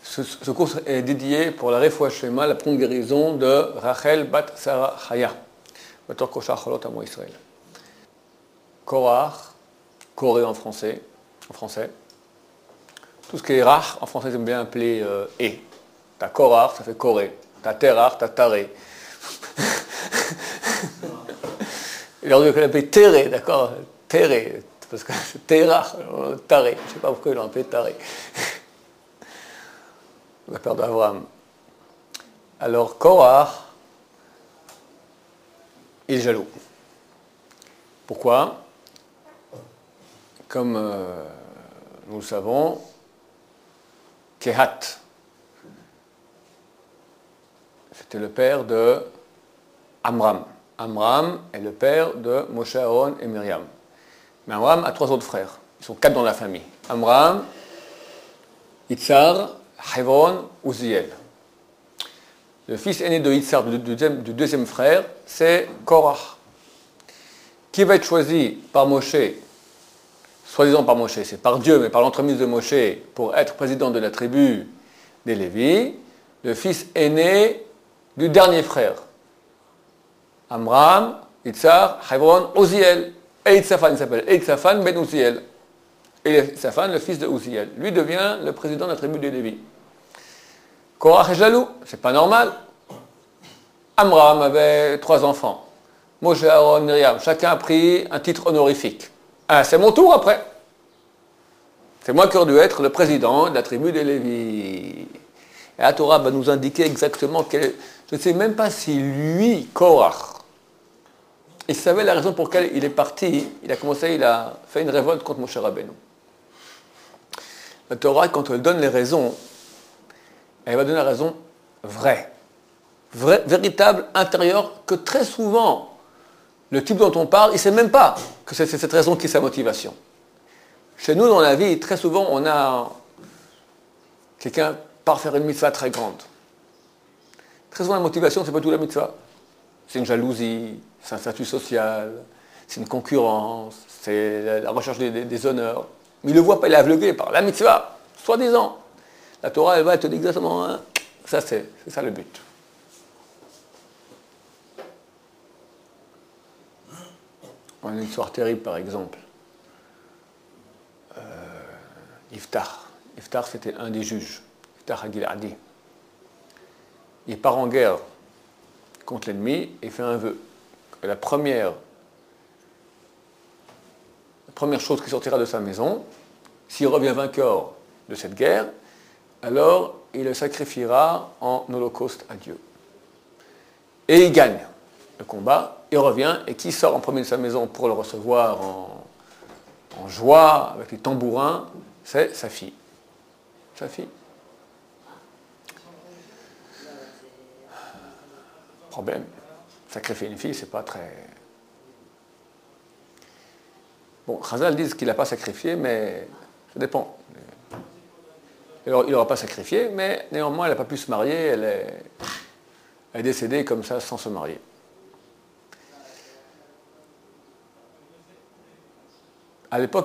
Ce cours est dédié pour la Refoua Shlema, la prompte guérison de Rachel Bat Sarah Chaya, Bator Koshar Cholot Amo Israël. Korach, Corée en français. Tout ce qui est rach, en français, j'aime bien appeler et. T'as Korach, ça fait Corée. T'as Terach, t'as Taré. Il aurait dû l'appeler Teré, d'accord? Teré, parce que c'est Terach, Taré. Je ne sais pas pourquoi ils l'ont appelé Taré. Le père d'Abraham. Alors, Korach, il est jaloux. Pourquoi? Comme nous le savons, Kehat, c'était le père de Amram. Amram est le père de Moshe, Aaron et Myriam. Mais Amram a 3 autres frères. Ils sont 4 dans la famille. Amram, Yitzhar, Hebron, Uziel. Le fils aîné de Yitzhar, du deuxième frère, c'est Korach. Qui va être choisi par Moshe, soi-disant par Moshe, c'est par Dieu, mais par l'entremise de Moshe, pour être président de la tribu des Lévis, le fils aîné du dernier frère. Amram, Yitzhar, Hebron, Uziel. Et Yitzhafan, il s'appelle Yitzhafan ben Uziel. Et Yitzhafan, le fils de Uziel. Lui devient le président de la tribu des Lévis. Korach est jaloux, c'est pas normal. Amram avait 3 enfants. Moshe, Aaron, Myriam, chacun a pris un titre honorifique. Ah, c'est mon tour après. C'est moi qui aurais dû être le président de la tribu des Lévis. Et la Torah va nous indiquer exactement quel. Je ne sais même pas si lui, Korach, il savait la raison pour laquelle il est parti. Il a fait une révolte contre Moshe Rabbeinu. La Torah, quand elle donne les raisons, elle va donner la raison vraie, véritable, intérieure, que très souvent, le type dont on parle, il ne sait même pas que c'est cette raison qui est sa motivation. Chez nous, dans la vie, très souvent, on a quelqu'un part faire une mitzvah très grande. Très souvent, la motivation, c'est pas tout la mitzvah. C'est une jalousie, c'est un statut social, c'est une concurrence, c'est la recherche des honneurs. Mais il ne le voit pas, il est aveuglé par la mitzvah, soi-disant. La Torah, elle va te dire exactement, hein, ça c'est ça le but. On a une histoire terrible, par exemple. Iftar. Iftar, c'était un des juges. Iftar Hagiladi. Il part en guerre contre l'ennemi et fait un vœu. La première chose qui sortira de sa maison, s'il revient vainqueur de cette guerre, alors il le sacrifiera en holocauste à Dieu. Et il gagne le combat, il revient, et qui sort en premier de sa maison pour le recevoir en joie, avec les tambourins, c'est sa fille. Sa fille. Problème. Sacrifier une fille, c'est pas très... Bon, Chazal disent qu'il n'a pas sacrifié, mais ça dépend. Alors, il n'aura pas sacrifié, mais néanmoins, elle n'a pas pu se marier, elle est décédée comme ça, sans se marier. À l'époque,